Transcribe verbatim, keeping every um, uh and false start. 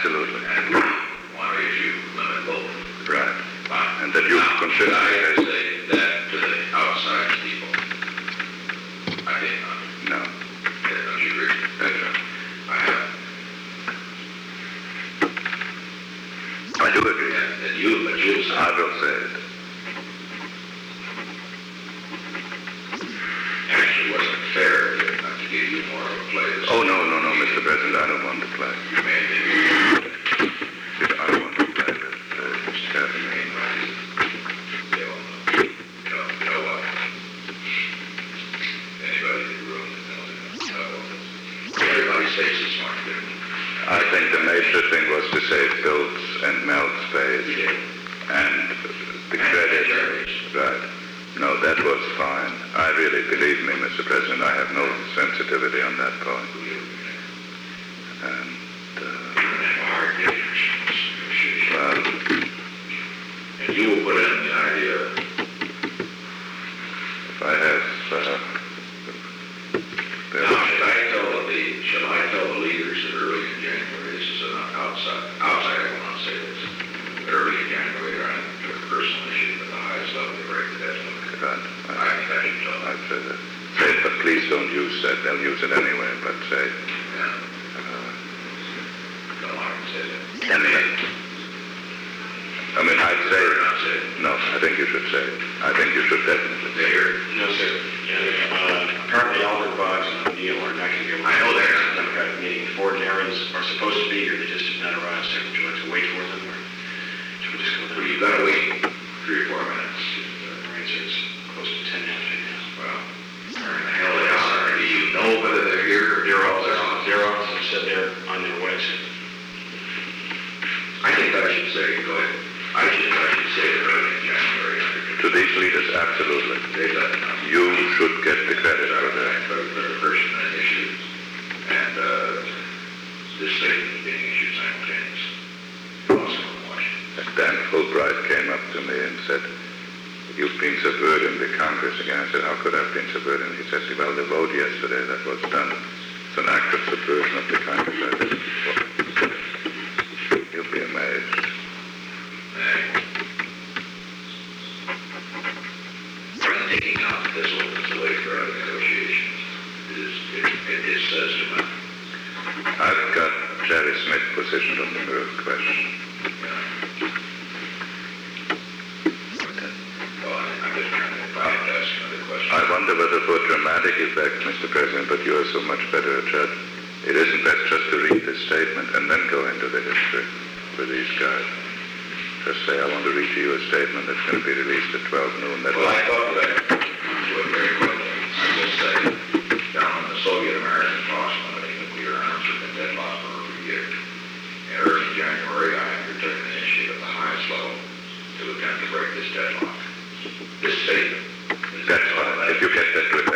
Absolutely. And one issue limit both. Right. Fine. And that you Now, consider should I it. say that to the outside people? I think not. No. Yeah, don't you agree? That's right. I have. I do agree. And, and you, but you say. I will say it. Actually, wasn't fair not to give you more of a play. Oh, no, no, no, Mister President, I don't want to play. You may think I don't want to play with uh, Mister Chairman. you know, you know what? Anybody in the room that knows it, knows. Everybody stays this much different. I think the major thing was to save Bill's and Mel's face We did. and the credit. Right. No, that was fine. I really, believe me, Mister President, I have no sensitivity on that point. And, uh, Hard negotiations. well, And you will put in the idea. if I have, uh, Now, should I tell the, shall I tell the leaders that early in January, this is an outside, outside, I will not say this, but early in January, they're on a personal issue at the highest level, they break the deadline. right, I I, think I should tell them. I'd say that. Say it, but please don't use that. They'll use it anyway, but say, Yeah. uh, Don't want to say that. I mean, I mean, I'd say, Better not say it. no, I think you should say it. I think you should definitely. They hear it. No, sir. Uh, Apparently, Albert Boggs and O'Neill are not going to be able to. I know they're not. The Democratic meeting. Ford and Aaron's are supposed to be here, they just did not arrive. So would you like to wait for them, or should we just go Well, there? you've got to wait three or four minutes. All right, so it's close to ten minutes right now. Well, where in the hell they are? Do you know whether they're here or They're all, they're they're on? on, they're on, they said they're on their way, so. I think I should say, go ahead. I should, I should say that early in January. To these leaders, absolutely. They let them know. You should get the credit for that. For the person and issues, and uh, this statement being issued simultaneously. Also in Washington. And Dan Fulbright came up to me and said, you've been subverting the Congress again. I said, how could I have been subverting? He said, well, the vote yesterday that was done, it's an act of subversion of the Congress. I said, well, you'll be amazed. I'm thinking out that this one is the way for our negotiations. It is, it, it is says to me. I've got Jerry Smith positioned on the Murph question. Well, I'm just trying to, if I had to ask another question. I wonder whether for dramatic effect, Mister President, but you are so much better a judge, it isn't best just to read this statement and then go into the history with these guys. Just say, I want to read to you a statement that's going to be released at twelve noon. That Well, I thought that I would very quickly. I will say, down in the Soviet-American talks, one of the nuclear arms have been deadlocked for over a year. In early January, I undertook an initiative at the highest level to attempt to break this deadlock. This statement is That's fine. If you get that to it,